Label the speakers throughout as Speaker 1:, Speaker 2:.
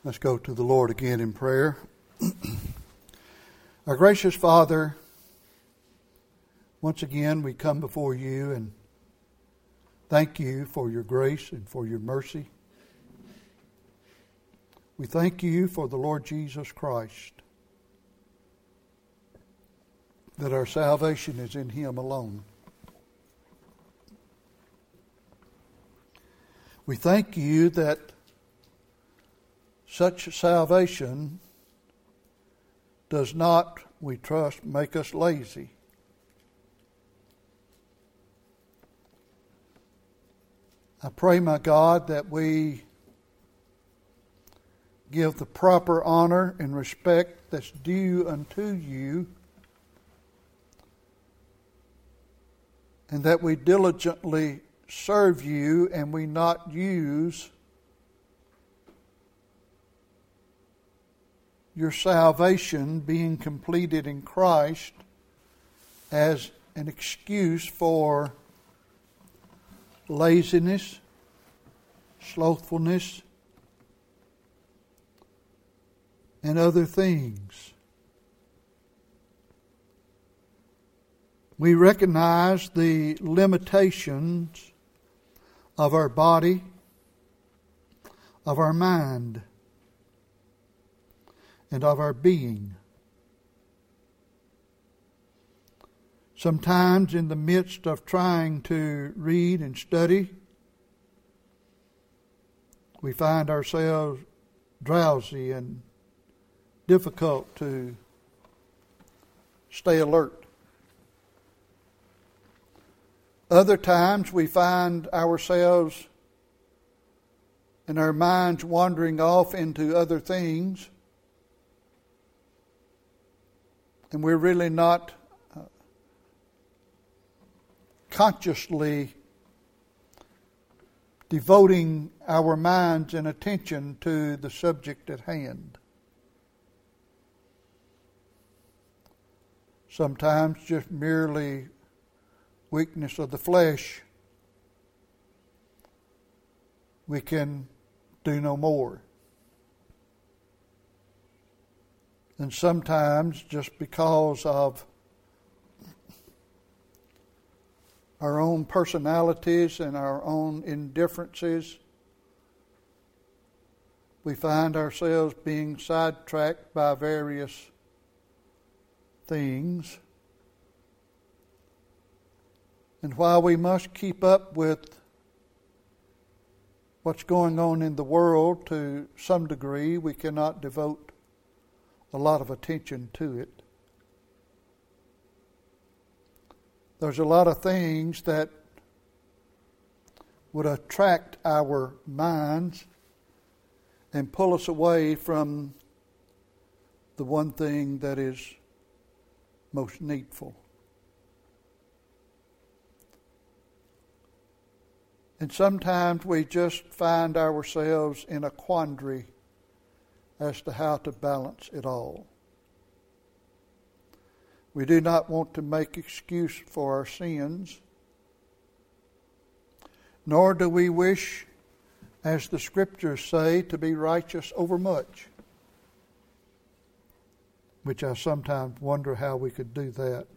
Speaker 1: Let's go to the Lord again in prayer. Our gracious Father, once again we come before you and thank you for your grace and for your mercy. We thank you for the Lord Jesus Christ, that our salvation is in Him alone. We thank you that such salvation does not, we trust, make us lazy. I pray, my God, that we give the proper honor and respect that's due unto you, and that we diligently serve you and we not use your salvation being completed in Christ as an excuse for laziness, slothfulness, and other things. We recognize the limitations of our body, of our mind, and of our being. Sometimes in the midst of trying to read and study, we find ourselves drowsy and difficult to stay alert. Other times we find ourselves and our minds wandering off into other things, and we're really not consciously devoting our minds and attention to the subject at hand. Sometimes just merely weakness of the flesh, we can do no more. And sometimes just because of our own personalities and our own indifferences, we find ourselves being sidetracked by various things. And while we must keep up with what's going on in the world to some degree, we cannot devote a lot of attention to it. There's a lot of things that would attract our minds and pull us away from the one thing that is most needful. And sometimes we just find ourselves in a quandary as to how to balance it all. We do not want to make excuse for our sins, nor do we wish, as the Scriptures say, to be righteous over much, which I sometimes wonder how we could do that.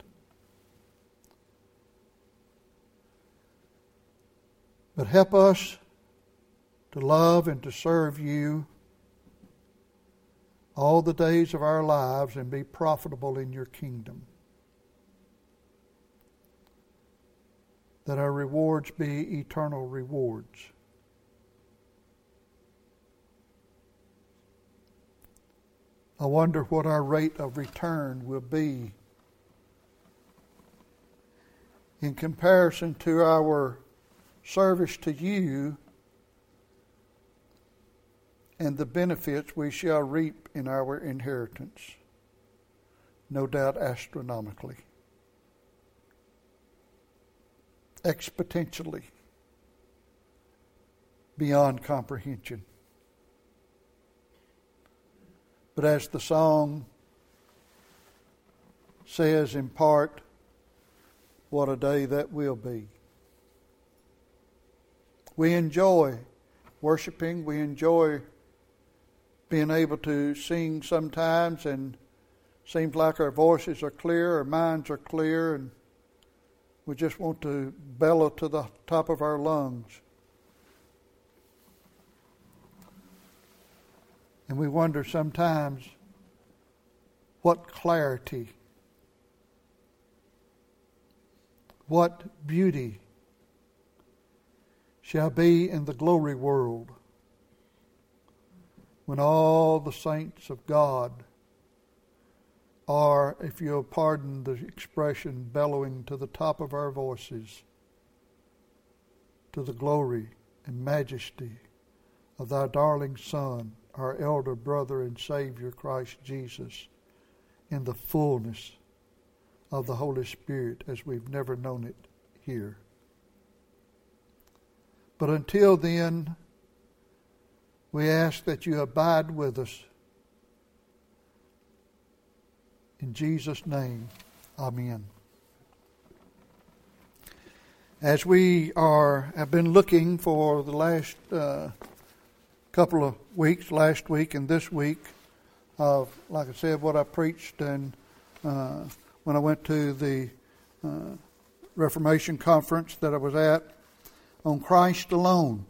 Speaker 1: But help us to love and to serve you all the days of our lives and be profitable in your kingdom. That our rewards be eternal rewards. I wonder what our rate of return will be in comparison to our service to you and the benefits we shall reap in our inheritance, no doubt astronomically, exponentially, beyond comprehension. But as the song says in part, what a day that will be. We enjoy worshiping, we enjoy being able to sing sometimes, and seems like our voices are clear, our minds are clear, and we just want to bellow to the top of our lungs. And we wonder sometimes what clarity, what beauty shall be in the glory world when all the saints of God are, if you'll pardon the expression, bellowing to the top of our voices to the glory and majesty of thy darling Son, our elder brother and Savior, Christ Jesus, in the fullness of the Holy Spirit as we've never known it here. But until then, we ask that you abide with us. In Jesus' name, amen. As we have been looking for the last couple of weeks, last week and this week, like I said, what I preached and when I went to the Reformation conference that I was at on Christ alone.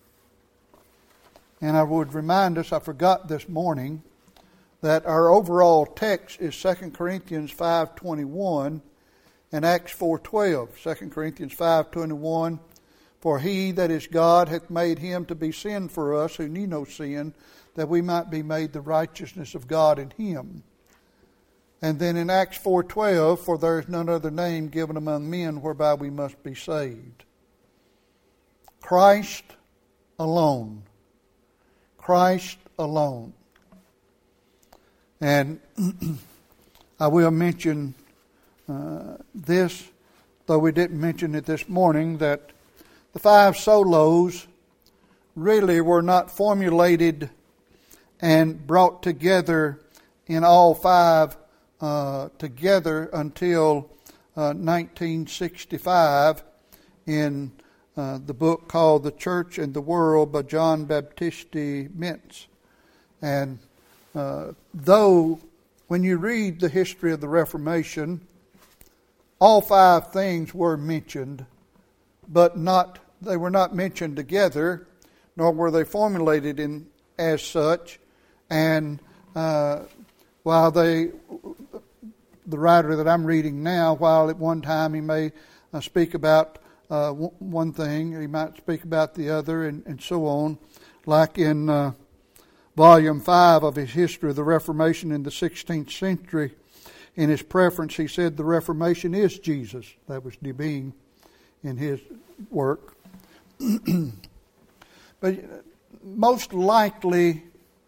Speaker 1: And I would remind us, I forgot this morning, that our overall text is 2 Corinthians 5:21 and Acts 4:12. 2 Corinthians 5:21, for he that is God hath made him to be sin for us who knew no sin, that we might be made the righteousness of God in him. And then in Acts 4:12, for there is none other name given among men whereby we must be saved. Christ alone. Christ alone. And I will mention this, though we didn't mention it this morning, that the 5 solos really were not formulated and brought together in all 5 together until 1965 in the book called The Church and the World by John Baptiste Mintz. And though when you read the history of the Reformation, all 5 things were mentioned, but they were not mentioned together, nor were they formulated as such. And while the writer that I'm reading now, while at one time he may speak about one thing, he might speak about the other, and so on, like in Volume 5 of his History of the Reformation in the 16th century, in his preference, he said the Reformation is Jesus. That was Debing in his work. But most likely,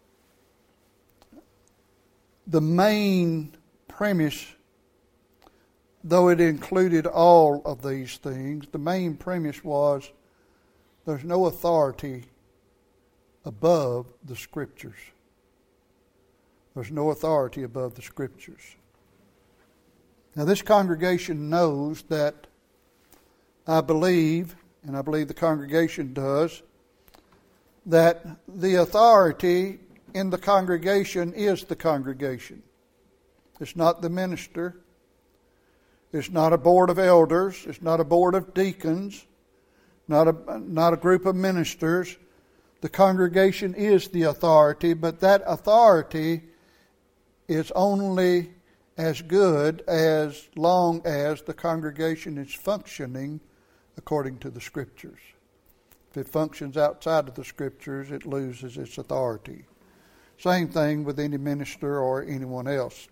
Speaker 1: the main premise, though it included all of these things, the main premise was there's no authority above the Scriptures. There's no authority above the Scriptures. Now, this congregation knows that I believe, and I believe the congregation does, that the authority in the congregation is the congregation. It's not the minister. It's not a board of elders. It's not a board of deacons. Not a group of ministers. The congregation is the authority, but that authority is only as good as long as the congregation is functioning according to the Scriptures. If it functions outside of the Scriptures, it loses its authority. Same thing with any minister or anyone else.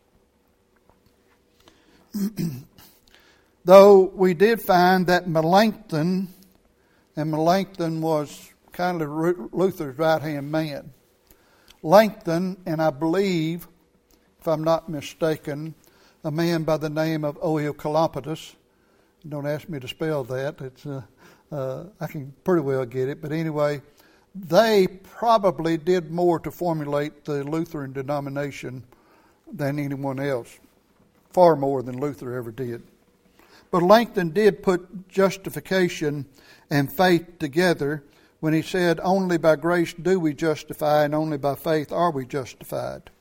Speaker 1: Though we did find that Melanchthon, and Melanchthon was kind of Luther's right-hand man. Langton, and I believe, if I'm not mistaken, a man by the name of Oeocolamptus. Don't ask me to spell that. It's I can pretty well get it. But anyway, they probably did more to formulate the Lutheran denomination than anyone else. Far more than Luther ever did. But Langton did put justification and faith together when he said, only by grace do we justify, and only by faith are we justified.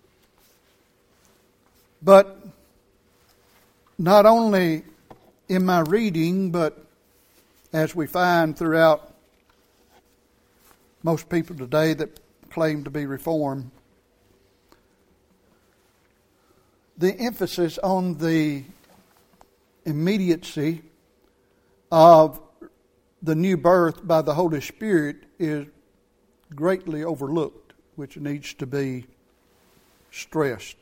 Speaker 1: But not only in my reading, but as we find throughout most people today that claim to be Reformed, the emphasis on the immediacy of the new birth by the Holy Spirit is greatly overlooked, which needs to be stressed.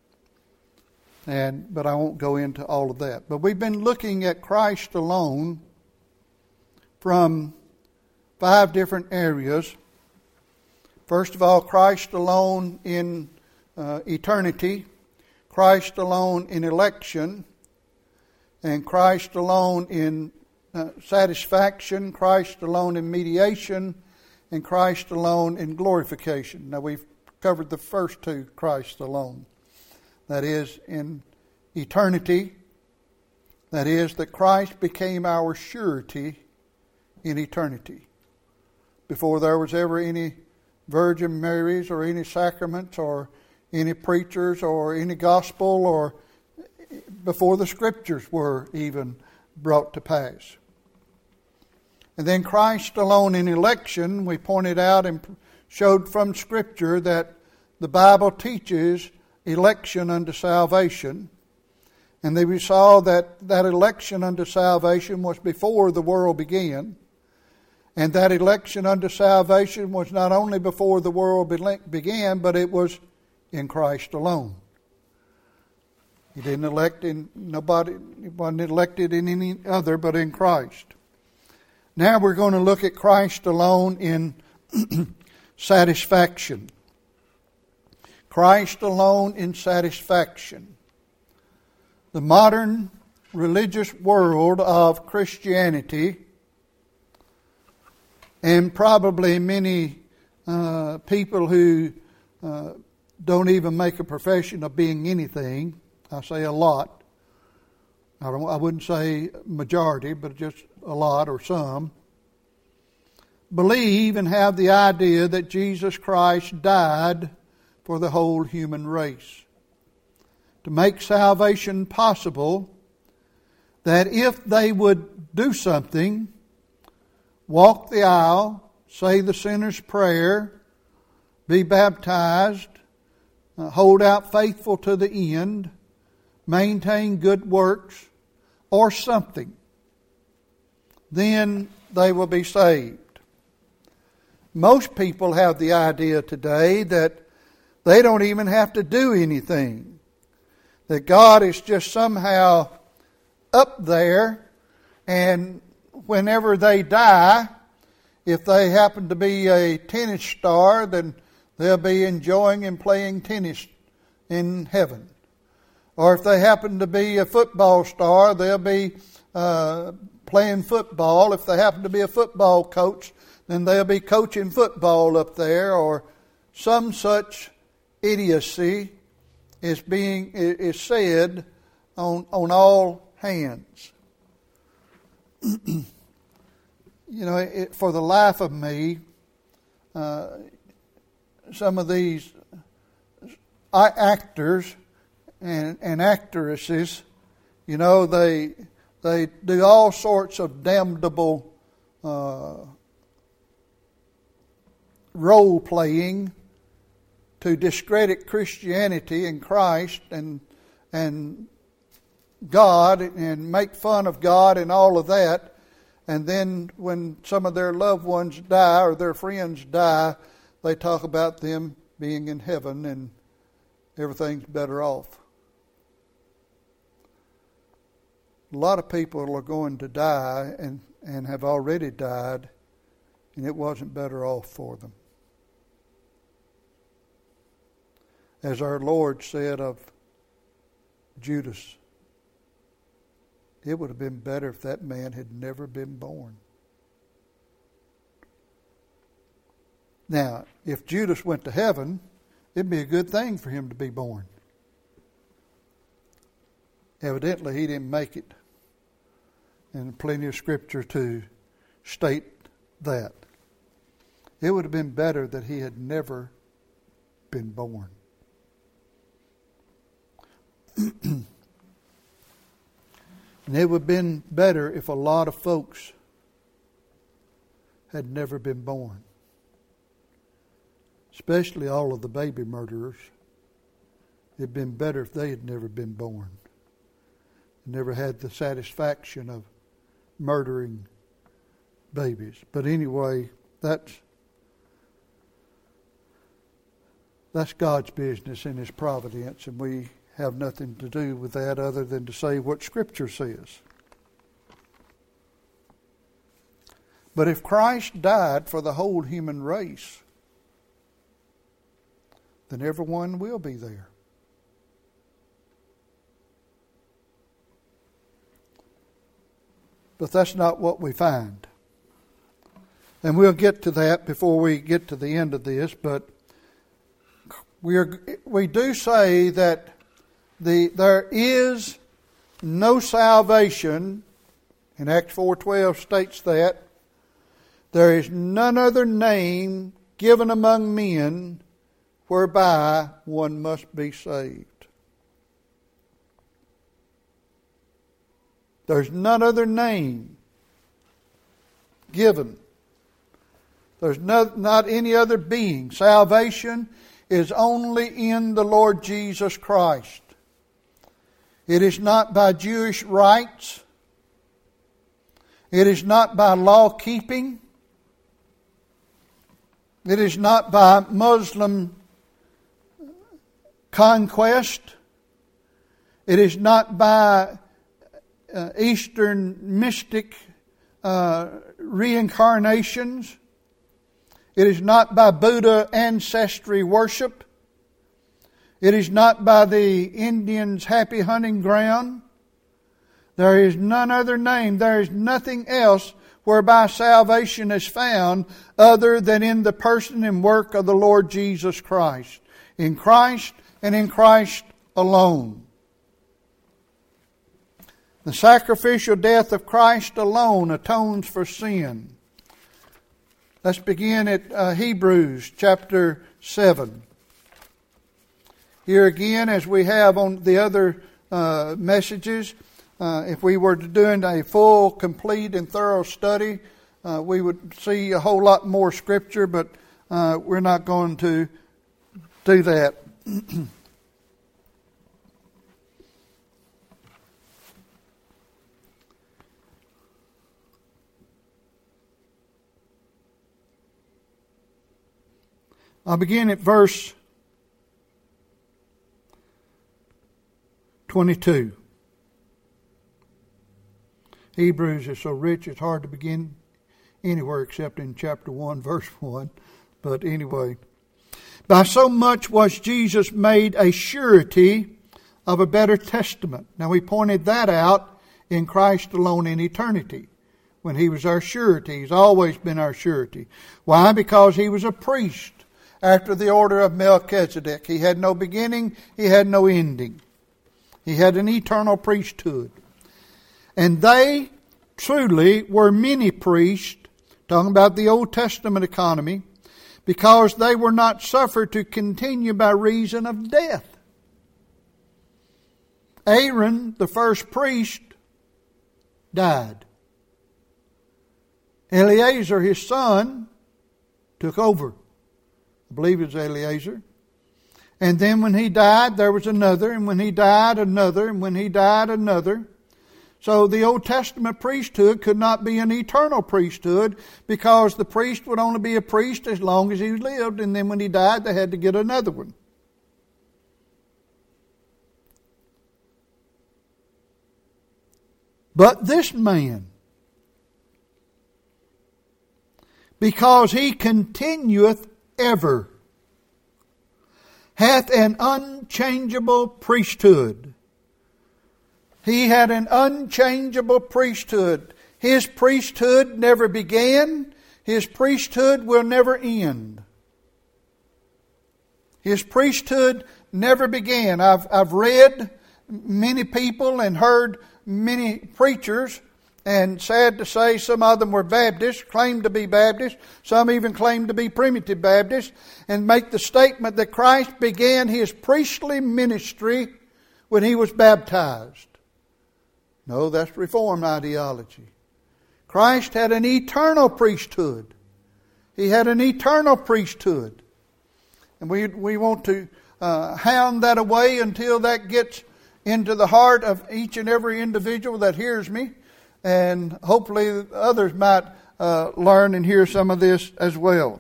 Speaker 1: But I won't go into all of that. But we've been looking at Christ alone from 5 different areas. First of all, Christ alone in eternity, Christ alone in election, and Christ alone in satisfaction, Christ alone in mediation, and Christ alone in glorification. Now we've covered the first 2, Christ alone. That is, in eternity, that is, that Christ became our surety in eternity. Before there was ever any Virgin Marys or any sacraments or any preachers or any gospel, or before the Scriptures were even brought to pass. And then Christ alone in election, we pointed out and showed from Scripture that the Bible teaches election unto salvation. And then we saw that election unto salvation was before the world began. And that election unto salvation was not only before the world began, but it was in Christ alone. He didn't elect in nobody, he wasn't elected in any other but in Christ. Now we're going to look at Christ alone in satisfaction. Christ alone in satisfaction. The modern religious world of Christianity, and probably many people who don't even make a profession of being anything, I say a lot, I wouldn't say majority, but just a lot or some, believe and have the idea that Jesus Christ died for the whole human race, to make salvation possible, that if they would do something, walk the aisle, say the sinner's prayer, be baptized, hold out faithful to the end, maintain good works, or something, then they will be saved. Most people have the idea today that they don't even have to do anything. That God is just somehow up there, and whenever they die, if they happen to be a tennis star, then they'll be enjoying and playing tennis in heaven. Or if they happen to be a football star, they'll be playing football. If they happen to be a football coach, then they'll be coaching football up there, or some such idiocy is said on all hands. For the life of me, some of these actors and actresses, they do all sorts of damnable role playing to discredit Christianity and Christ and God, and make fun of God and all of that. And then when some of their loved ones die or their friends die, they talk about them being in heaven and everything's better off. A lot of people are going to die and have already died, and it wasn't better off for them. As our Lord said of Judas, it would have been better if that man had never been born. Now, if Judas went to heaven, it'd be a good thing for him to be born. Evidently, he didn't make it. And plenty of scripture to state that. It would have been better that he had never been born. And it would have been better if a lot of folks had never been born. Especially all of the baby murderers. It would have been better if they had never been born. Never had the satisfaction of murdering babies. But anyway, that's God's business and His providence, and we have nothing to do with that other than to say what Scripture says. But if Christ died for the whole human race, then everyone will be there. But that's not what we find. And we'll get to that before we get to the end of this, but we do say that there is no salvation, and Acts 4:12 states that, there is none other name given among men whereby one must be saved. There's none other name given. There's not any other being. Salvation is only in the Lord Jesus Christ. It is not by Jewish rites. It is not by law keeping. It is not by Muslim conquest. It is not by Eastern mystic reincarnations. It is not by Buddha ancestry worship. It is not by the Indians' happy hunting ground. There is none other name. There is nothing else whereby salvation is found other than in the person and work of the Lord Jesus Christ. In Christ and in Christ alone. The sacrificial death of Christ alone atones for sin. Let's begin at Hebrews chapter 7. Here again, as we have on the other messages, if we were to do a full, complete, and thorough study, we would see a whole lot more Scripture, but we're not going to do that. I'll begin at verse 22. Hebrews is so rich it's hard to begin anywhere except in chapter 1, verse 1. But anyway, by so much was Jesus made a surety of a better testament. Now we pointed that out in Christ alone in eternity. When He was our surety. He's always been our surety. Why? Because He was a priest after the order of Melchizedek. He had no beginning, He had no ending. He had an eternal priesthood. And they truly were many priests, talking about the Old Testament economy, because they were not suffered to continue by reason of death. Aaron, the first priest, died. Eleazar, his son, took over. I believe it was Eleazar. And then when he died, there was another. And when he died, another. And when he died, another. So the Old Testament priesthood could not be an eternal priesthood because the priest would only be a priest as long as he lived. And then when he died, they had to get another one. But this man, because he continueth ever, hath an unchangeable priesthood. He had an unchangeable priesthood. His priesthood never began. His priesthood will never end. His priesthood never began. I've read many people and heard many preachers And sad to say, some of them were Baptists, claimed to be Baptists. Some even claimed to be Primitive Baptists, and make the statement that Christ began His priestly ministry when He was baptized. No, that's Reformed ideology. Christ had an eternal priesthood. He had an eternal priesthood. And we want to hound that away until that gets into the heart of each and every individual that hears me. And hopefully others might learn and hear some of this as well.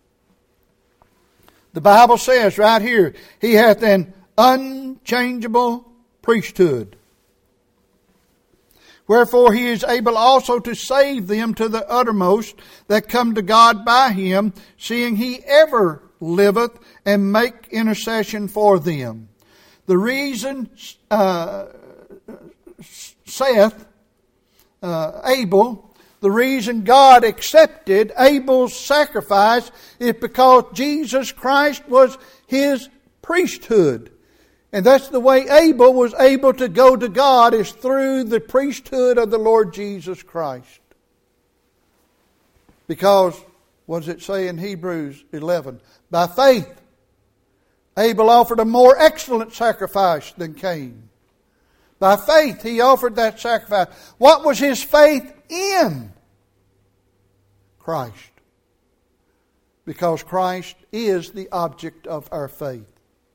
Speaker 1: The Bible says right here, He hath an unchangeable priesthood. Wherefore He is able also to save them to the uttermost that come to God by Him, seeing He ever liveth and make intercession for them. The reason saith Abel, the reason God accepted Abel's sacrifice is because Jesus Christ was his priesthood. And that's the way Abel was able to go to God, is through the priesthood of the Lord Jesus Christ. Because, what does it say in Hebrews 11? By faith, Abel offered a more excellent sacrifice than Cain. By faith, he offered that sacrifice. What was his faith in? Christ. Because Christ is the object of our faith.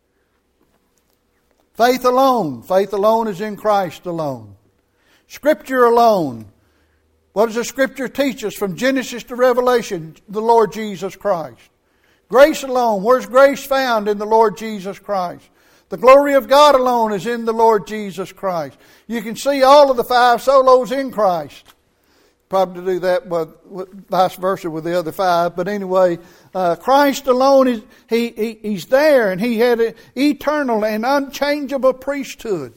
Speaker 1: Faith alone. Faith alone is in Christ alone. Scripture alone. What does the Scripture teach us from Genesis to Revelation? The Lord Jesus Christ. Grace alone. Where's grace found? In the Lord Jesus Christ. The glory of God alone is in the Lord Jesus Christ. You can see all of the 5 solos in Christ. Probably do that, but vice versa with the other 5. But anyway, Christ alone is He's there, and He had an eternal and unchangeable priesthood.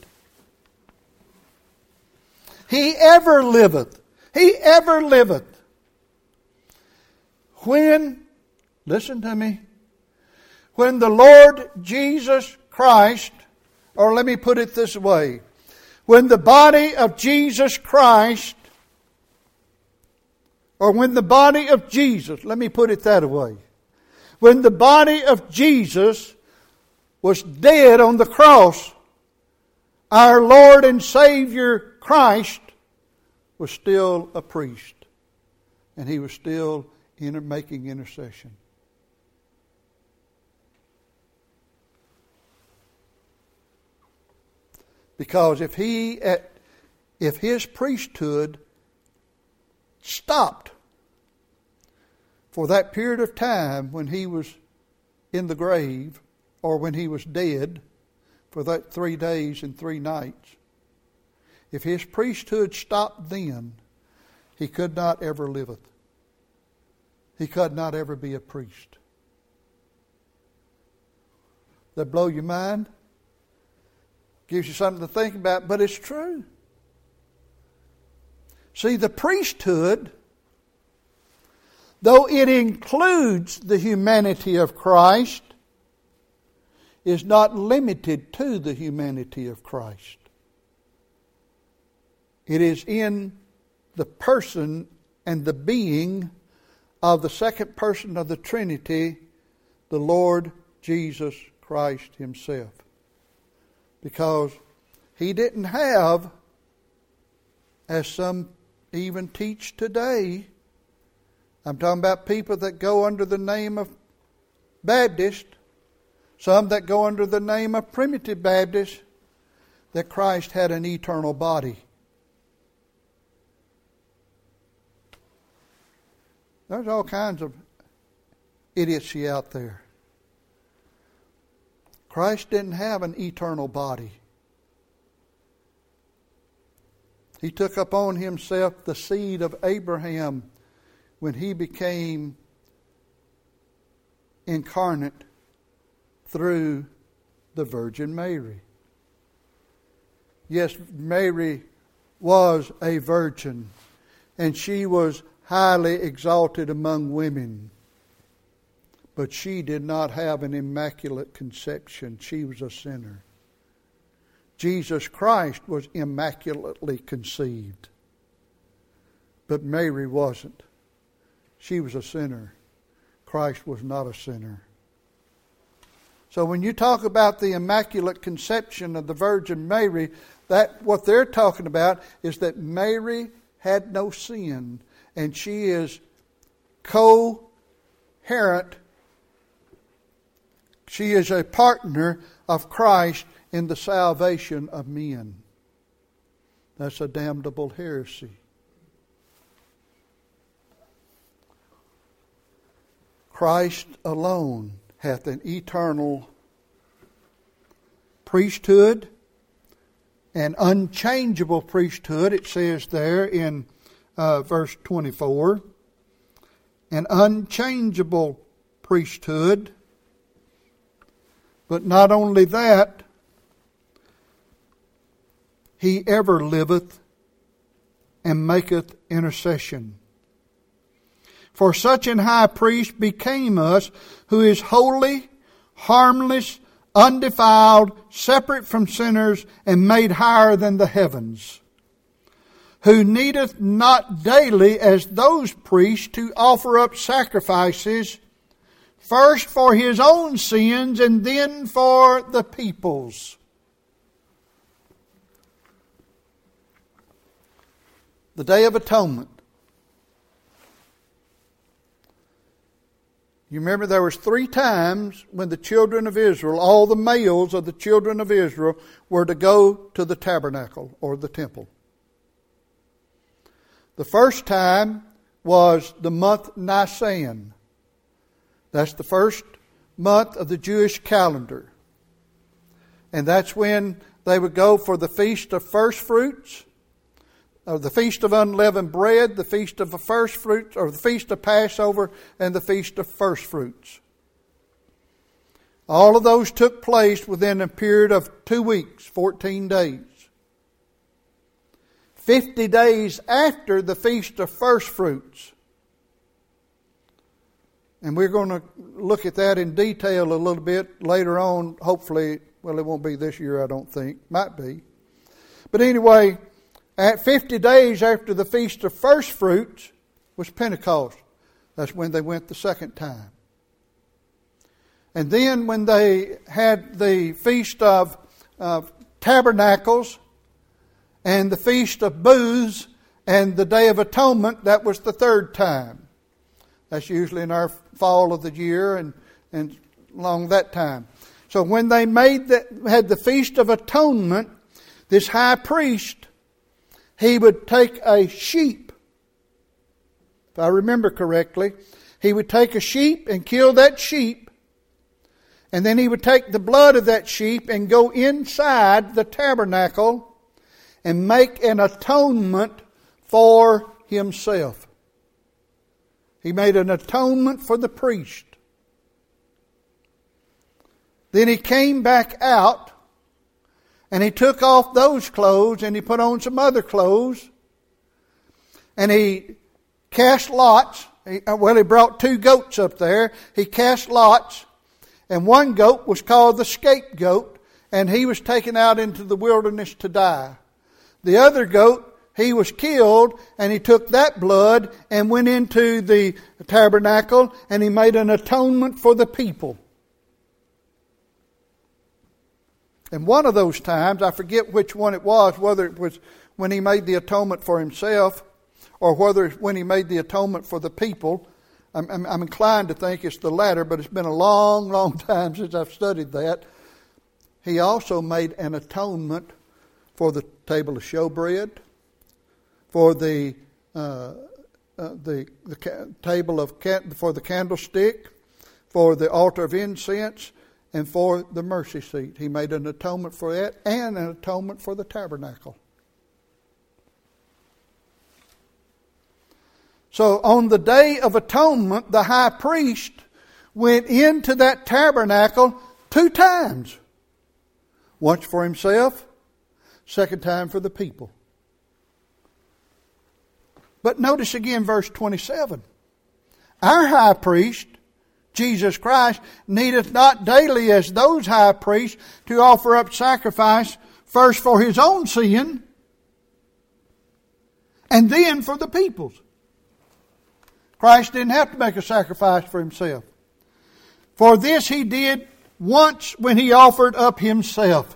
Speaker 1: He ever liveth. He ever liveth. When, listen to me, when the Lord Jesus Christ, or let me put it this way, when the body of Jesus Christ, or when the body of Jesus, let me put it that way, when the body of Jesus was dead on the cross, our Lord and Savior Christ was still a priest, and He was still making intercession. Because if His priesthood stopped for that period of time when He was in the grave, or when He was dead for that 3 days and 3 nights, if His priesthood stopped then, He could not ever liveth. He could not ever be a priest. That blow your mind? Gives you something to think about, but it's true. See, the priesthood, though it includes the humanity of Christ, is not limited to the humanity of Christ. It is in the person and the being of the second person of the Trinity, the Lord Jesus Christ Himself. Because He didn't have, as some even teach today, I'm talking about people that go under the name of Baptist, some that go under the name of Primitive Baptist, that Christ had an eternal body. There's all kinds of idiocy out there. Christ didn't have an eternal body. He took upon Himself the seed of Abraham when He became incarnate through the Virgin Mary. Yes, Mary was a virgin, and she was highly exalted among women. But she did not have an immaculate conception. She was a sinner. Jesus Christ was immaculately conceived. But Mary wasn't. She was a sinner. Christ was not a sinner. So when you talk about the Immaculate Conception of the Virgin Mary, that what they're talking about is that Mary had no sin, and she is co-herent. She is a partner of Christ in the salvation of men. That's a damnable heresy. Christ alone hath an eternal priesthood, an unchangeable priesthood, it says there in verse 24. An unchangeable priesthood. But not only that, He ever liveth and maketh intercession. For such an high priest became us, who is holy, harmless, undefiled, separate from sinners, and made higher than the heavens, who needeth not daily as those priests to offer up sacrifices, first for His own sins and then for the people's. The Day of Atonement. You remember there was 3 times when the children of Israel, all the males of the children of Israel, were to go to the tabernacle or the temple. The first time was the month Nisan. That's the first month of the Jewish calendar. And that's when they would go for the Feast of First Fruits, or the Feast of Unleavened Bread, the Feast of the First Fruits, or the Feast of Passover, and the Feast of First Fruits. All of those took place within a period of 2 weeks, 14 days. 50 days after the Feast of First Fruits. And we're going to look at that in detail a little bit later on, hopefully. Well, it won't be this year, I don't think. Might be. But anyway, at 50 days after the Feast of First Fruits was Pentecost. That's when they went the second time. And then when they had the Feast of Tabernacles and the Feast of Booths and the Day of Atonement, that was the third time. That's usually in our fall of the year and along that time. So when they had the Feast of Atonement, this high priest, he would take a sheep. If I remember correctly, he would take a sheep and kill that sheep. And then he would take the blood of that sheep and go inside the tabernacle and make an atonement for himself. He made an atonement for the priest. Then he came back out and he took off those clothes and he put on some other clothes. And he cast lots. He brought 2 goats up there. He cast lots. And one goat was called the scapegoat. And he was taken out into the wilderness to die. The other goat, he was killed. And he took that blood and went into the tabernacle. And he made an atonement for the people. And one of those times, I forget which one it was, whether it was when he made the atonement for himself or whether it's when he made the atonement for the people. I'm inclined to think it's the latter, but it's been a long, long time since I've studied that. He also made an atonement for the table of showbread, for the table for the candlestick, for the altar of incense, and for the mercy seat. He made an atonement for that and an atonement for the tabernacle. So on the Day of Atonement, the high priest went into that tabernacle 2 times. Once for himself, second time for the people. But notice again verse 27. Our high priest, Jesus Christ, needeth not daily as those high priests to offer up sacrifice, first for his own sin and then for the peoples. Christ didn't have to make a sacrifice for himself. For this he did once when he offered up himself.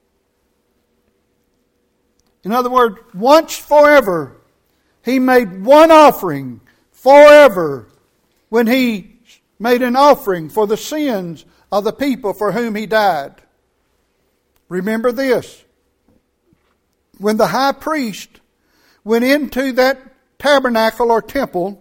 Speaker 1: In other words, once forever, he made one offering forever when he made an offering for the sins of the people for whom he died. Remember this. When the high priest went into that tabernacle or temple,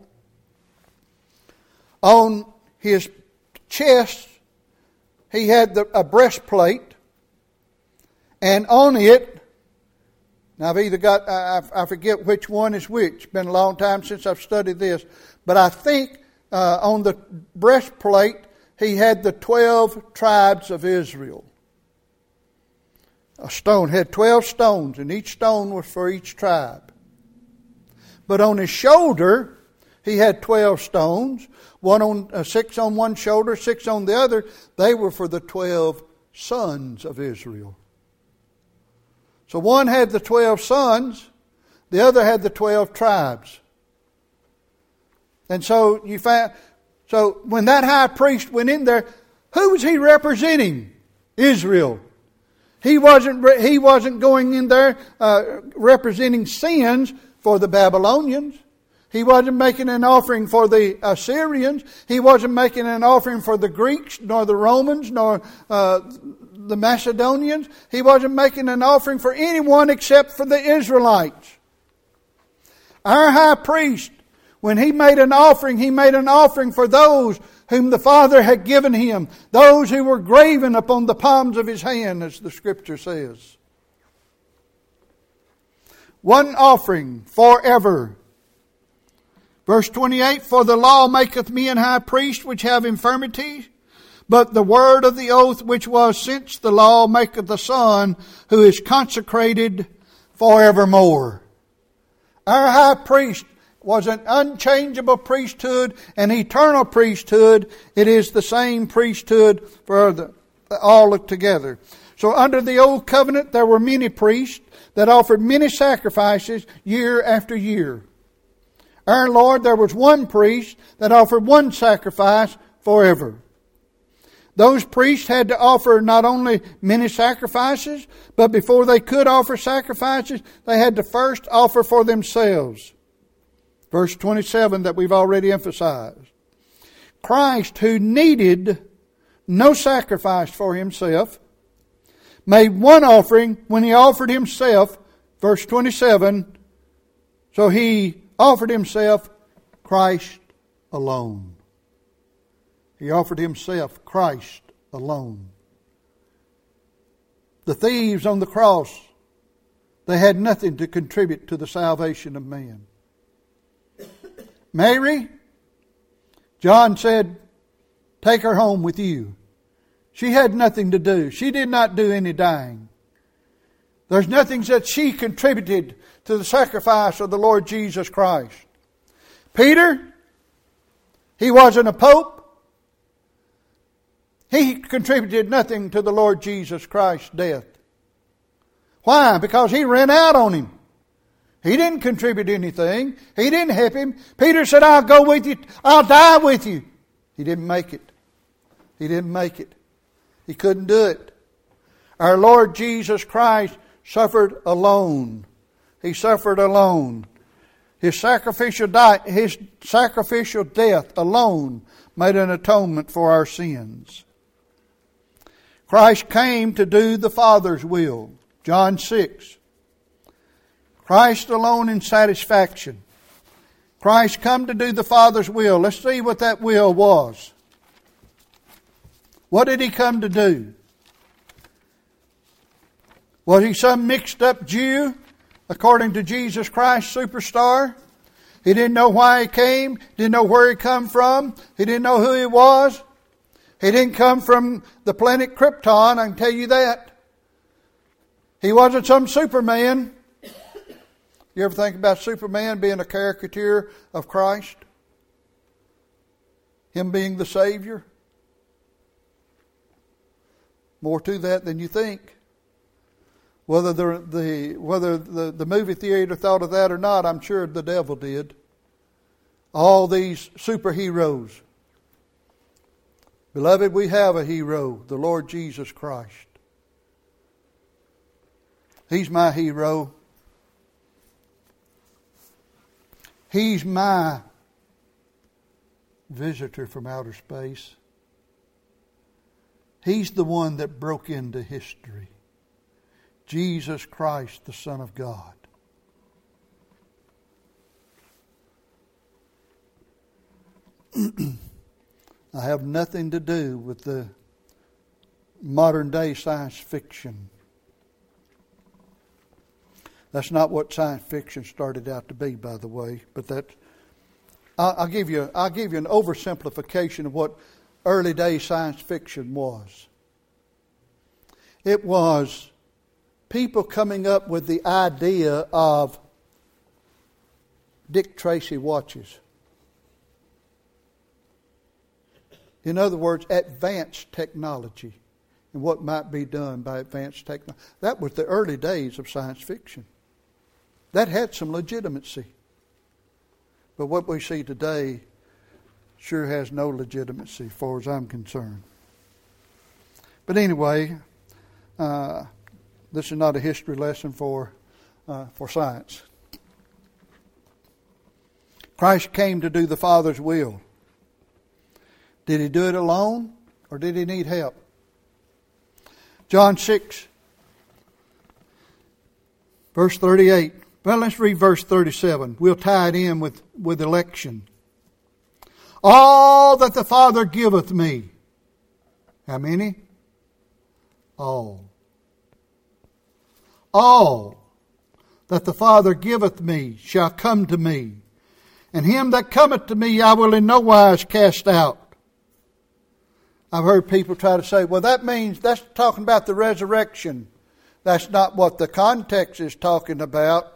Speaker 1: on his chest he had a breastplate, and on it, now I've either got, I forget which one is which. It's been a long time since I've studied this. But I think on the breastplate he had the 12 tribes of Israel. A stone had 12 stones, and each stone was for each tribe. But on his shoulder he had 12 stones, 6 on one shoulder, 6 on the other. They were for the 12 sons of Israel. So one had the 12 sons, the other had the 12 tribes. And so when that high priest went in there, who was he representing? Israel. He wasn't going in there representing sins for the Babylonians. He wasn't making an offering for the Assyrians. He wasn't making an offering for the Greeks, nor the Romans, nor the Macedonians. He wasn't making an offering for anyone except for the Israelites. Our high priest, when he made an offering for those whom the Father had given him, those who were graven upon the palms of his hand, as the Scripture says. One offering forever. Verse 28, for the law maketh me an high priest which have infirmity, but the word of the oath which was since the law maketh the Son who is consecrated forevermore. Our high priest was an unchangeable priesthood, an eternal priesthood. It is the same priesthood for all together. So under the old covenant there were many priests that offered many sacrifices year after year. Our Lord, there was one priest that offered one sacrifice forever. Those priests had to offer not only many sacrifices, but before they could offer sacrifices, they had to first offer for themselves. Verse 27 that we've already emphasized. Christ, who needed no sacrifice for himself, made one offering when he offered himself, verse 27, so he offered himself Christ alone. He offered himself Christ alone. The thieves on the cross, they had nothing to contribute to the salvation of man. Mary, John said, take her home with you. She had nothing to do. She did not do any dying. There's nothing that she contributed to the sacrifice of the Lord Jesus Christ. Peter, he wasn't a pope. He contributed nothing to the Lord Jesus Christ's death. Why? Because he ran out on him. He didn't contribute anything. He didn't help him. Peter said, I'll go with you. I'll die with you. He didn't make it. He didn't make it. He couldn't do it. Our Lord Jesus Christ suffered alone. He suffered alone. His sacrificial death alone made an atonement for our sins. Christ came to do the Father's will. John 6. Christ alone in satisfaction. Christ come to do the Father's will. Let's see what that will was. What did he come to do? Was he some mixed up Jew, according to Jesus Christ superstar? He didn't know why he came, didn't know where he come from, he didn't know who he was. He didn't come from the planet Krypton, I can tell you that. He wasn't some Superman. You ever think about Superman being a caricature of Christ? Him being the Savior? More to that than you think. Whether the movie theater thought of that or not, I'm sure the devil did. All these superheroes. Beloved, we have a hero, the Lord Jesus Christ. He's my hero. He's my visitor from outer space. He's the one that broke into history. Jesus Christ, the Son of God. I have nothing to do with the modern day science fiction. That's not what science fiction started out to be, by the way. But I'll give you an oversimplification of what early day science fiction was. It was people coming up with the idea of Dick Tracy watches. In other words, advanced technology and what might be done by advanced technology. That was the early days of science fiction. That had some legitimacy. But what we see today sure has no legitimacy as far as I'm concerned. But anyway, this is not a history lesson for science. Christ came to do the Father's will. Did He do it alone, or did He need help? John 6, verse 38. Well, let's read verse 37. We'll tie it in with election. All that the Father giveth me. How many? All. All that the Father giveth me shall come to me, and him that cometh to me I will in no wise cast out. I've heard people try to say, well, that means that's talking about the resurrection. That's not what the context is talking about.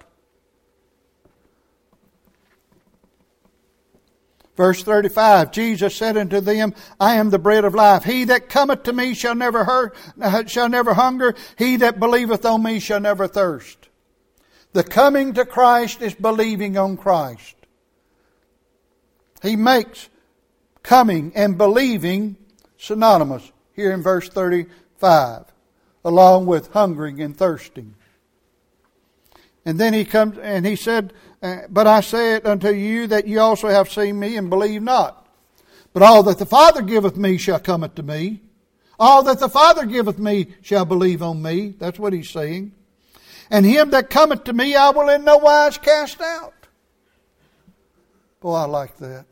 Speaker 1: Verse 35, Jesus said unto them, I am the bread of life. He that cometh to me shall never hunger. He that believeth on me shall never thirst. The coming to Christ is believing on Christ. He makes coming and believing synonymous here in verse 35, along with hungering and thirsting. And then he comes and he said, but I say it unto you that ye also have seen me and believe not. But all that the Father giveth me shall come to me. All that the Father giveth me shall believe on me. That's what he's saying. And him that cometh to me I will in no wise cast out. Boy, I like that.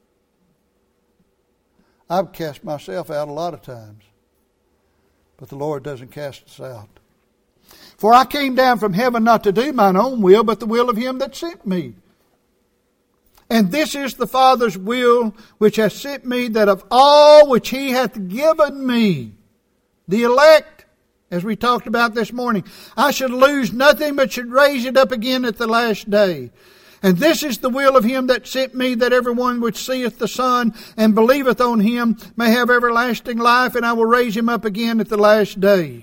Speaker 1: I've cast myself out a lot of times. But the Lord doesn't cast us out. For I came down from heaven not to do mine own will, but the will of him that sent me. And this is the Father's will which hath sent me, that of all which he hath given me, the elect, as we talked about this morning, I should lose nothing, but should raise it up again at the last day. And this is the will of him that sent me, that everyone which seeth the Son and believeth on him may have everlasting life, and I will raise him up again at the last day.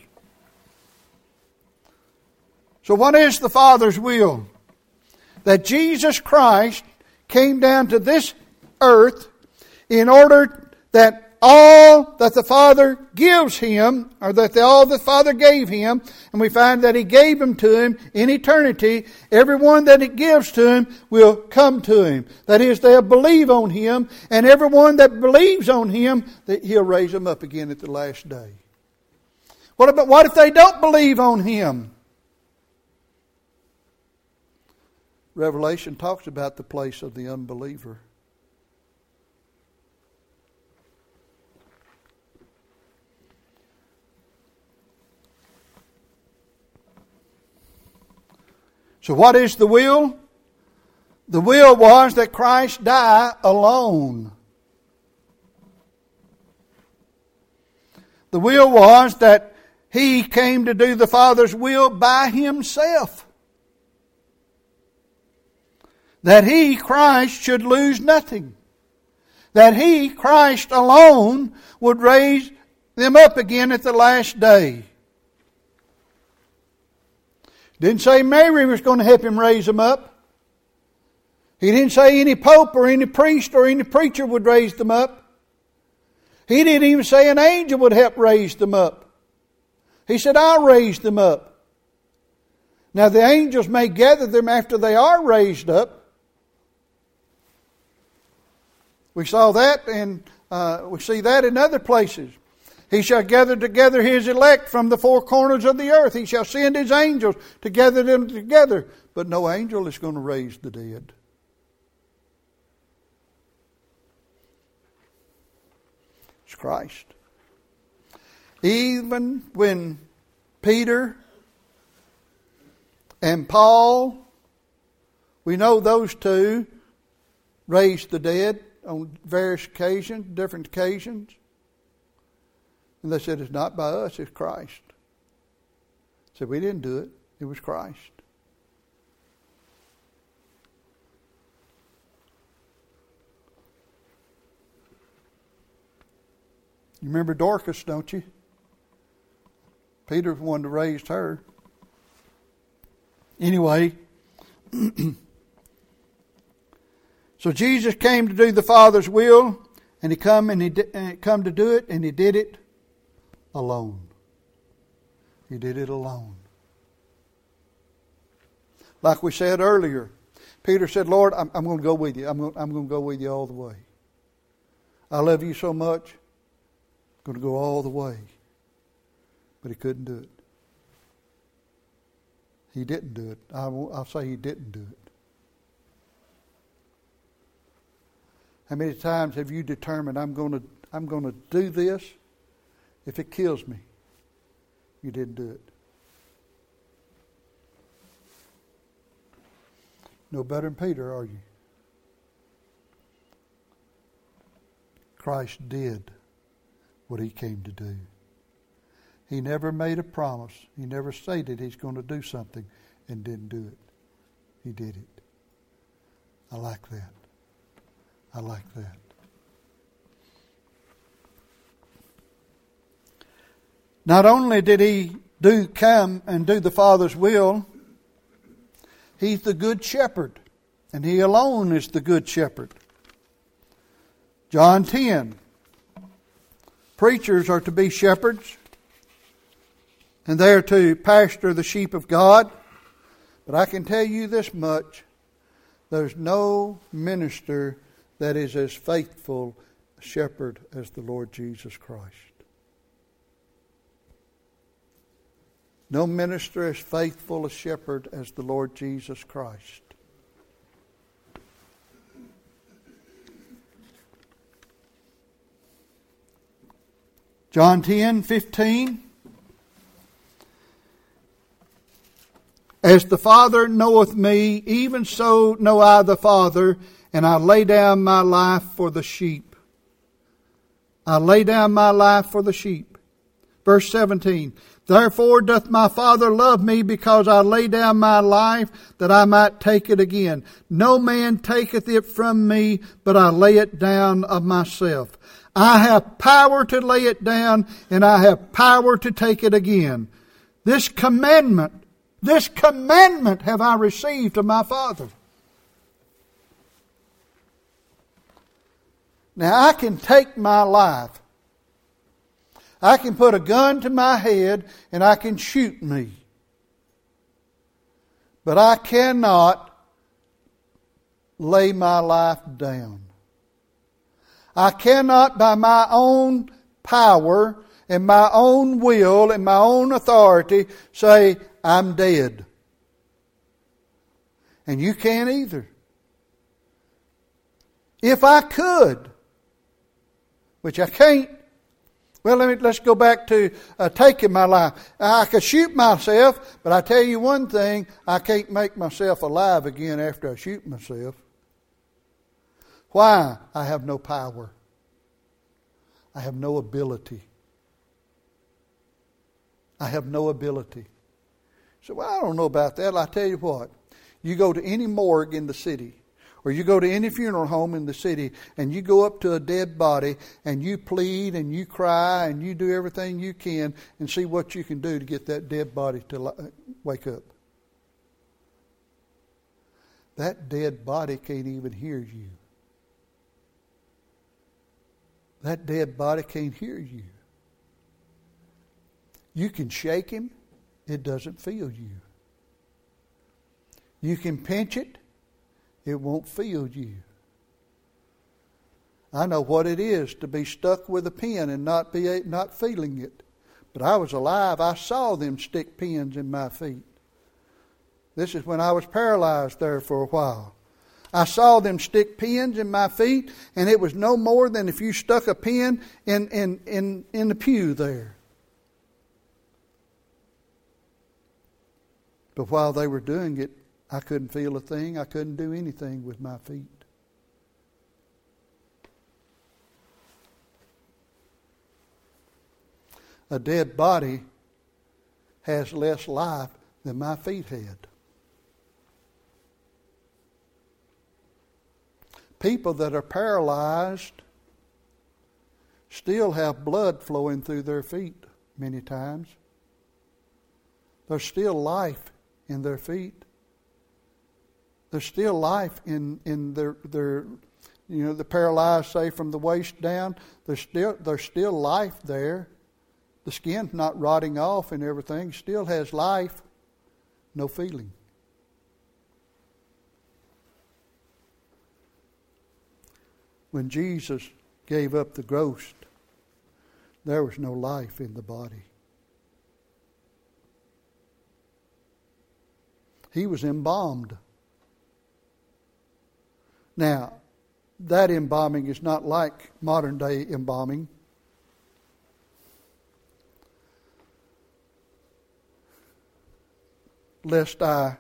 Speaker 1: So what is the Father's will? That Jesus Christ came down to this earth in order that all that the Father gives him, or that all the Father gave him, and we find that he gave them to him in eternity, everyone that he gives to him will come to him. That is, they'll believe on him, and everyone that believes on him, that he'll raise them up again at the last day. What if they don't believe on him? Revelation talks about the place of the unbeliever. So what is the will? The will was that Christ die alone. The will was that he came to do the Father's will by himself. That he, Christ, should lose nothing. That he, Christ alone, would raise them up again at the last day. Didn't say Mary was going to help him raise them up. He didn't say any pope or any priest or any preacher would raise them up. He didn't even say an angel would help raise them up. He said, I'll raise them up. Now the angels may gather them after they are raised up. We saw that and we see that in other places. He shall gather together his elect from the four corners of the earth. He shall send his angels to gather them together. But no angel is going to raise the dead. It's Christ. Even when Peter and Paul, we know those two raised the dead on various occasions, different occasions. And they said, it's not by us, it's Christ. They said, we didn't do it, it was Christ. You remember Dorcas, don't you? Peter was the one that raised her. Anyway, so Jesus came to do the Father's will, and he come to do it, and he did it alone. He did it alone. Like we said earlier, Peter said, Lord, I'm going to go with you. I'm going to go with you all the way. I love you so much. I'm going to go all the way. But he couldn't do it. He didn't do it. I'll say he didn't do it. How many times have you determined I'm going to do this if it kills me? You didn't do it. No better than Peter, are you? Christ did what he came to do. He never made a promise. He never stated he's going to do something and didn't do it. He did it. I like that. I like that. Not only did he come and do the Father's will, he's the good shepherd. And he alone is the good shepherd. John 10. Preachers are to be shepherds. And they are to pasture the sheep of God. But I can tell you this much. There's no minister that is as faithful a shepherd as the Lord Jesus Christ. No minister as faithful a shepherd as the Lord Jesus Christ. John 10:15. As the Father knoweth me, even so know I the Father, and I lay down my life for the sheep. I lay down my life for the sheep. Verse 17. Therefore doth my Father love me, because I lay down my life, that I might take it again. No man taketh it from me, but I lay it down of myself. I have power to lay it down, and I have power to take it again. This commandment have I received of my Father. Now I can take my life. I can put a gun to my head and I can shoot me. But I cannot lay my life down. I cannot by my own power and my own will and my own authority say, I'm dead. And you can't either. If I could, which I can't, well, let's go back to taking my life. I could shoot myself, but I tell you one thing, I can't make myself alive again after I shoot myself. Why? I have no power. I have no ability. I have no ability. So, well, I don't know about that. I'll tell you what. You go to any morgue in the city, or you go to any funeral home in the city, and you go up to a dead body, and you plead, and you cry, and you do everything you can, and see what you can do to get that dead body to wake up. that dead body can't even hear you. That dead body can't hear you. You can shake him, it doesn't feel you. You can pinch it, it won't feel you. I know what it is to be stuck with a pin and not feeling it. But I was alive. I saw them stick pins in my feet. This is when I was paralyzed there for a while. I saw them stick pins in my feet, and it was no more than if you stuck a pin in the pew there. But while they were doing it, I couldn't feel a thing. I couldn't do anything with my feet. A dead body has less life than my feet had. People that are paralyzed still have blood flowing through their feet many times. There's still life in their feet. There's still life in their the paralyzed, say, from the waist down. There's still life there. The skin's not rotting off and everything. Still has life, no feeling. When Jesus gave up the ghost, there was no life in the body. He was embalmed. Now, that embalming is not like modern day embalming. Lest I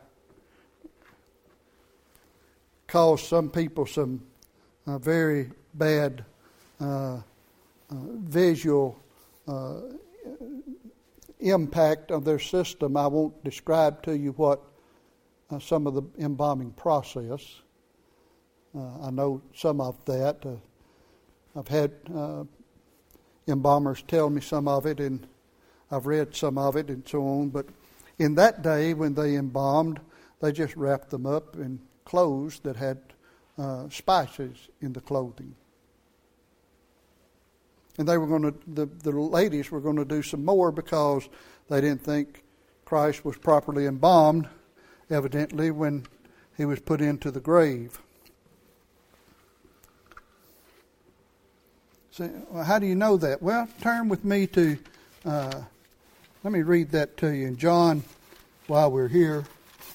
Speaker 1: cause some people some very bad visual impact of their system, I won't describe to you what some of the embalming process. I know some of that. I've had embalmers tell me some of it, and I've read some of it and so on, but in that day, when they embalmed, they just wrapped them up in clothes that had spices in the clothing. And they were going to, the ladies were going to do some more because they didn't think Christ was properly embalmed, evidently, when he was put into the grave. So, well, how do you know that? Well, turn with me to... let me read that to you in John while we're here.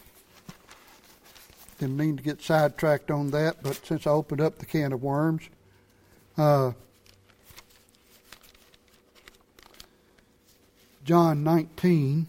Speaker 1: Didn't mean to get sidetracked on that, but since I opened up the can of worms. John 19,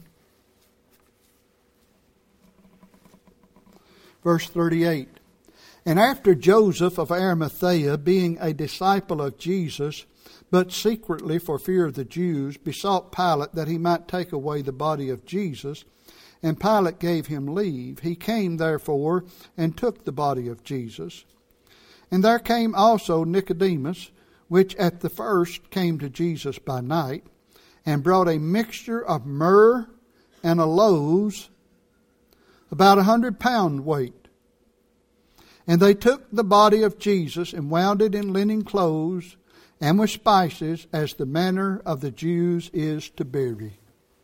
Speaker 1: verse 38. And after Joseph of Arimathea, being a disciple of Jesus, but secretly for fear of the Jews, besought Pilate that he might take away the body of Jesus. And Pilate gave him leave. He came therefore and took the body of Jesus. And there came also Nicodemus, which at the first came to Jesus by night, and brought a mixture of myrrh and aloes, about 100 pound weight. And they took the body of Jesus and wound it in linen clothes, and with spices, as the manner of the Jews is to bury.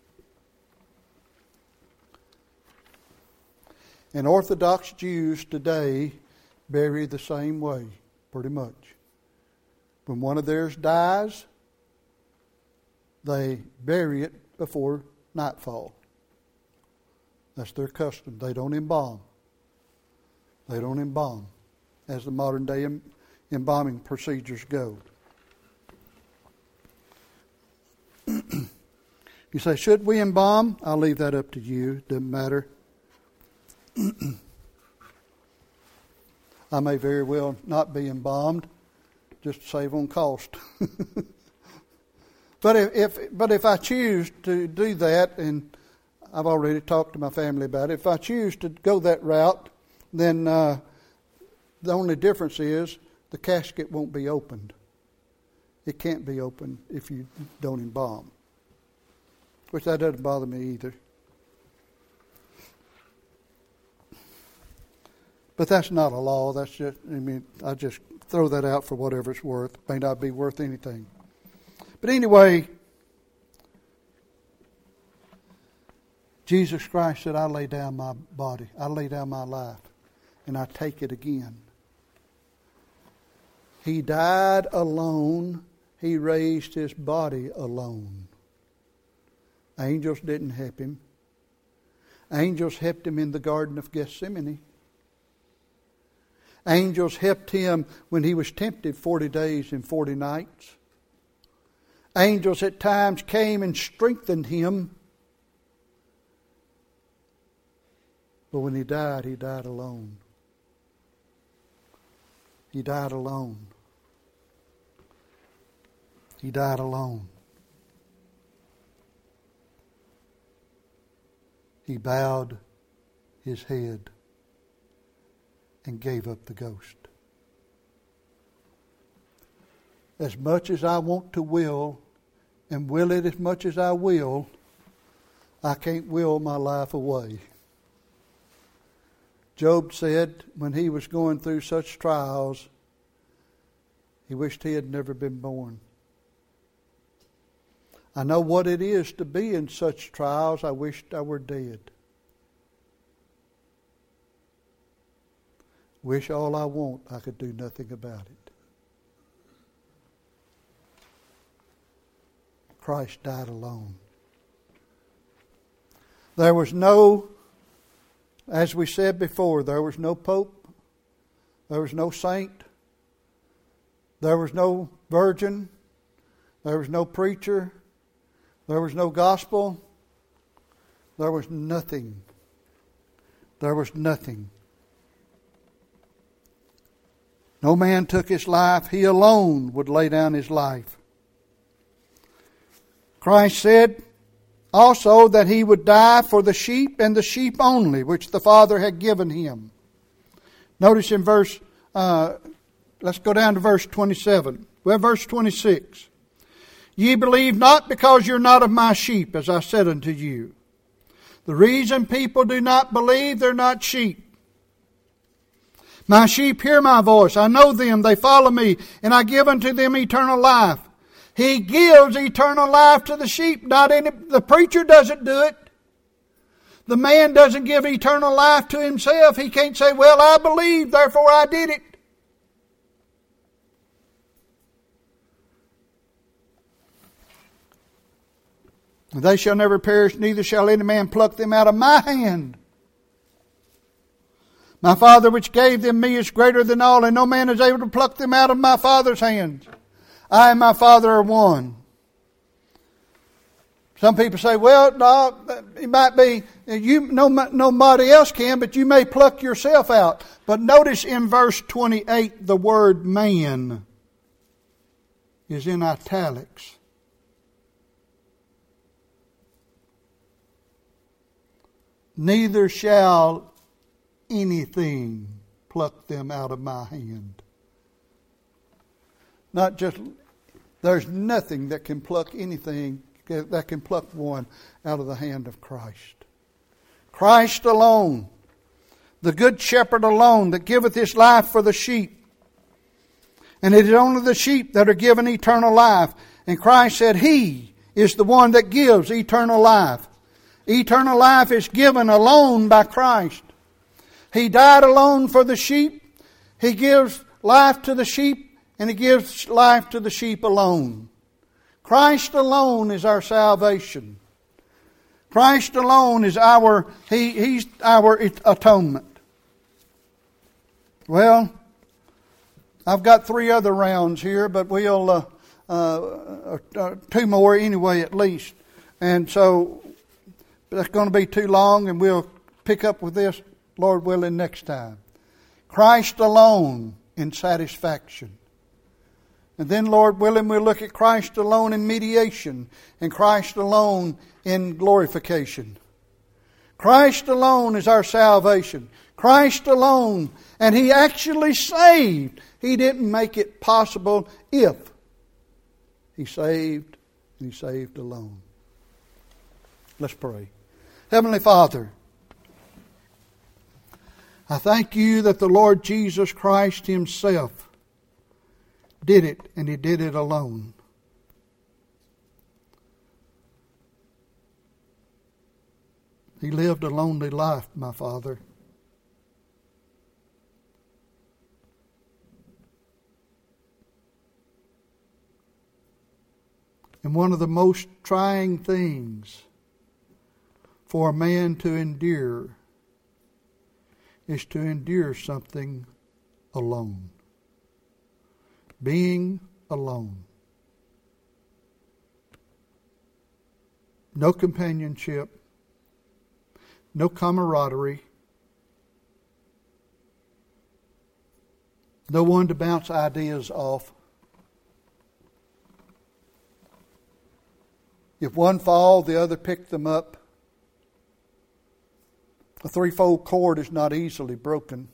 Speaker 1: And Orthodox Jews today bury the same way, pretty much. When one of theirs dies, they bury it before nightfall. That's their custom. They don't embalm. They don't embalm, as the modern day embalming procedures go. You say, should we embalm? I'll leave that up to you. Doesn't matter. I may very well not be embalmed, just to save on cost. But if I choose to do that, and I've already talked to my family about it, if I choose to go that route, then the only difference is the casket won't be opened. It can't be opened if you don't embalm. Which that doesn't bother me either. But that's not a law. That's just, I just throw that out for whatever it's worth. It may not be worth anything. But anyway, Jesus Christ said, I lay down my body. I lay down my life. And I take it again. He died alone. He raised His body alone. Angels didn't help Him. Angels helped Him in the Garden of Gethsemane. Angels helped Him when He was tempted 40 days and 40 nights. Angels at times came and strengthened Him. But when He died alone. He died alone. He died alone. He bowed His head and gave up the ghost. As much as I want to will, and will it as much as I will, I can't will my life away. Job said when he was going through such trials, he wished he had never been born. I know what it is to be in such trials. I wished I were dead. Wish all I want I could do nothing about it. Christ died alone. There was no, as we said before, there was no pope. There was no saint. There was no virgin. There was no preacher. There was no gospel. There was nothing. There was nothing. No man took His life. He alone would lay down His life. Christ said also that He would die for the sheep and the sheep only, which the Father had given Him. Notice in let's go down to verse 27. Well, verse 26. Ye believe not because you're not of my sheep, as I said unto you. The reason people do not believe, they're not sheep. My sheep hear my voice. I know them. They follow me. And I give unto them eternal life. He gives eternal life to the sheep. The preacher doesn't do it. The man doesn't give eternal life to himself. He can't say, well, I believe, therefore I did it. They shall never perish, neither shall any man pluck them out of my hand. My Father which gave them me is greater than all, and no man is able to pluck them out of my Father's hands. I and my Father are one. Some people say, well, no, it might be, nobody else can, but you may pluck yourself out. But notice in verse 28, the word man is in italics. Neither shall anything pluck them out of my hand. Not just, there's nothing that can pluck anything, that can pluck one out of the hand of Christ. Christ alone, the good shepherd alone, that giveth His life for the sheep. And it is only the sheep that are given eternal life. And Christ said He is the one that gives eternal life. Eternal life is given alone by Christ. He died alone for the sheep. He gives life to the sheep, and He gives life to the sheep alone. Christ alone is our salvation. Christ alone is He's our atonement. Well, I've got 3 other rounds here, but we'll 2 more anyway at least. And so that's going to be too long, and we'll pick up with this, Lord willing, next time. Christ alone in satisfaction. And then, Lord willing, we'll look at Christ alone in mediation and Christ alone in glorification. Christ alone is our salvation. Christ alone. And He actually saved. He didn't make it possible if He saved, and He saved alone. Let's pray. Heavenly Father, I thank you that the Lord Jesus Christ Himself did it, and He did it alone. He lived a lonely life, my Father. And one of the most trying things for a man to endure is to endure something alone. Being alone. No companionship. No camaraderie. No one to bounce ideas off. If one fall, the other pick them up. A threefold cord is not easily broken.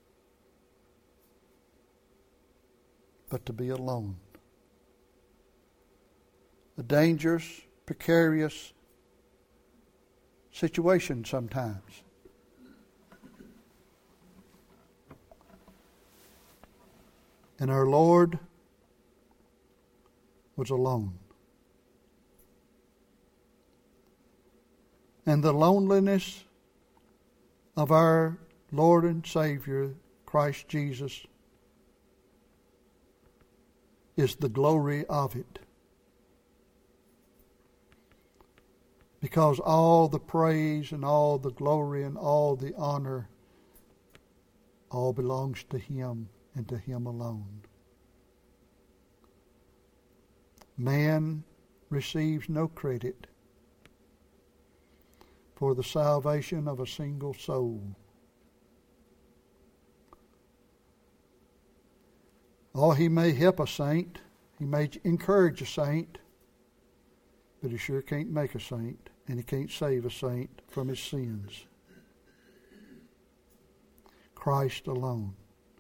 Speaker 1: But to be alone. A dangerous, precarious situation sometimes. And our Lord was alone. And the loneliness of our Lord and Savior, Christ Jesus, is the glory of it. Because all the praise and all the glory and all the honor all belongs to Him and to Him alone. Man receives no credit for the salvation of a single soul. Oh, he may help a saint, he may encourage a saint, but he sure can't make a saint, and he can't save a saint from his sins. Christ alone.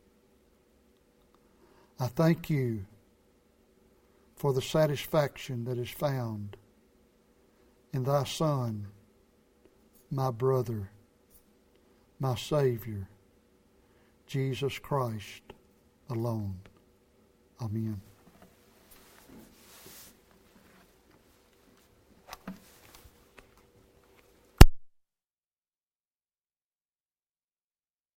Speaker 1: I thank you for the satisfaction that is found in thy Son, my brother, my Savior, Jesus Christ alone. Amen.